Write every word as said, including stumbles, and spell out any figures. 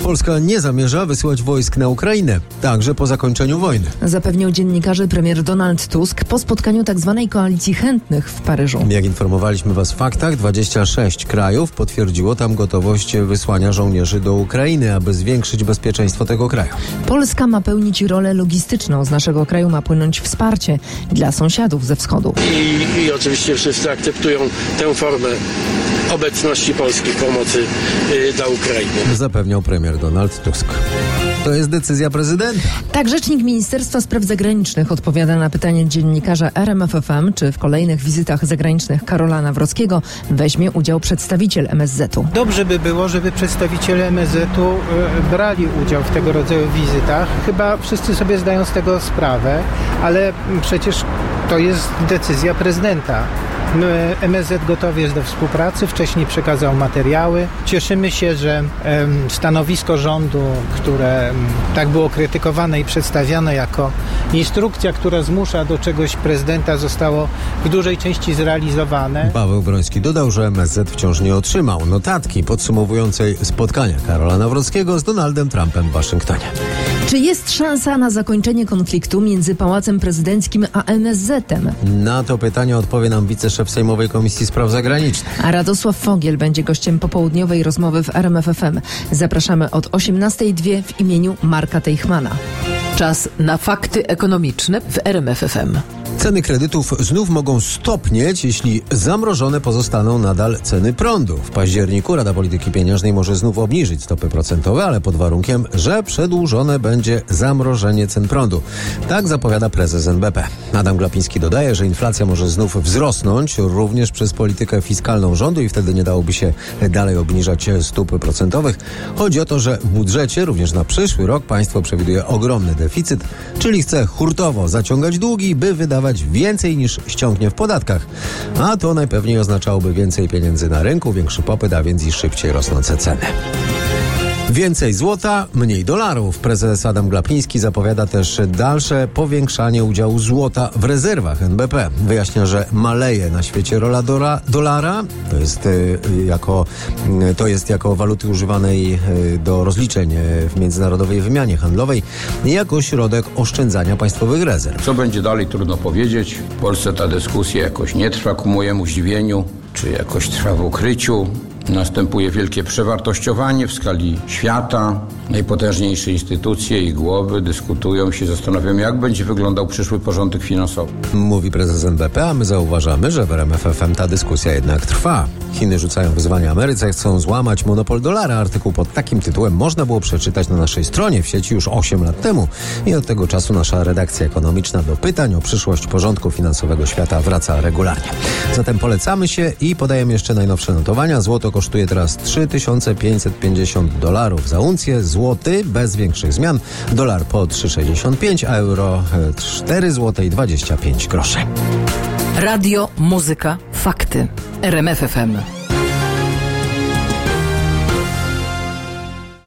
Polska nie zamierza wysyłać wojsk na Ukrainę, także po zakończeniu wojny. Zapewnił dziennikarzy premier Donald Tusk po spotkaniu tzw. koalicji chętnych w Paryżu. Jak informowaliśmy Was w faktach, dwadzieścia sześć krajów potwierdziło tam gotowość wysłania żołnierzy do Ukrainy, aby zwiększyć bezpieczeństwo tego kraju. Polska ma pełnić rolę logistyczną. Z naszego kraju ma płynąć wsparcie dla sąsiadów ze wschodu. I, i oczywiście wszyscy akceptują tę formę obecności Polski w pomocy y, dla Ukrainy. Zapewniał premier Donald Tusk. To jest decyzja prezydenta. Tak, rzecznik Ministerstwa Spraw Zagranicznych odpowiada na pytanie dziennikarza R M F F M, czy w kolejnych wizytach zagranicznych Karola Nawrockiego weźmie udział przedstawiciel M S Z u. Dobrze by było, żeby przedstawiciele M S Z u y, brali udział w tego rodzaju wizytach. Chyba wszyscy sobie zdają z tego sprawę, ale przecież to jest decyzja prezydenta. M S Z gotowy jest do współpracy, wcześniej przekazał materiały. Cieszymy się, że em, stanowisko rządu, które em, tak było krytykowane i przedstawiane jako instrukcja, która zmusza do czegoś prezydenta, zostało w dużej części zrealizowane. Paweł Broński dodał, że M S Z wciąż nie otrzymał notatki podsumowującej spotkania Karola Nawrockiego z Donaldem Trumpem w Waszyngtonie. Czy jest szansa na zakończenie konfliktu między Pałacem Prezydenckim a M S Z em? Na to pytanie odpowie nam wiceszef Sejmowej Komisji Spraw Zagranicznych. A Radosław Fogiel będzie gościem popołudniowej rozmowy w R M F F M. Zapraszamy od osiemnastej dwie w imieniu Marka Teichmana. Czas na fakty ekonomiczne w R M F F M. Ceny kredytów znów mogą stopnieć, jeśli zamrożone pozostaną nadal ceny prądu. W październiku Rada Polityki Pieniężnej może znów obniżyć stopy procentowe, ale pod warunkiem, że przedłużone będzie zamrożenie cen prądu. Tak zapowiada prezes N B P. Adam Glapiński dodaje, że inflacja może znów wzrosnąć, również przez politykę fiskalną rządu i wtedy nie dałoby się dalej obniżać stóp procentowych. Chodzi o to, że w budżecie również na przyszły rok państwo przewiduje ogromny deficyt, czyli chce hurtowo zaciągać długi, by wydawać więcej niż ściągnie w podatkach. A to najpewniej oznaczałoby więcej pieniędzy na rynku, większy popyt, a więc i szybciej rosnące ceny. Więcej złota, mniej dolarów. Prezes Adam Glapiński zapowiada też dalsze powiększanie udziału złota w rezerwach N B P. Wyjaśnia, że maleje na świecie rola dola, dolara. To jest, y, jako, y, to jest jako waluty używanej y, do rozliczeń y, w międzynarodowej wymianie handlowej jako środek oszczędzania państwowych rezerw. Co będzie dalej, trudno powiedzieć. W Polsce ta dyskusja jakoś nie trwa ku mojemu zdziwieniu, czy jakoś trwa w ukryciu. Następuje wielkie przewartościowanie w skali świata. Najpotężniejsze instytucje i głowy dyskutują się, zastanawiają, jak będzie wyglądał przyszły porządek finansowy. Mówi prezes N B P, a my zauważamy, że w R M F F M ta dyskusja jednak trwa. Chiny rzucają wyzwania Ameryce, chcą złamać monopol dolara. Artykuł pod takim tytułem można było przeczytać na naszej stronie w sieci już osiem lat temu. I od tego czasu nasza redakcja ekonomiczna do pytań o przyszłość porządku finansowego świata wraca regularnie. Zatem polecamy się i podajemy jeszcze najnowsze notowania. Złoto kosztuje teraz trzy tysiące pięćset pięćdziesiąt dolarów za uncję. Złoty bez większych zmian. Dolar po trzy sześćdziesiąt pięć, a euro cztery złote i dwadzieścia pięć groszy. Radio, muzyka, fakty. R M F F M.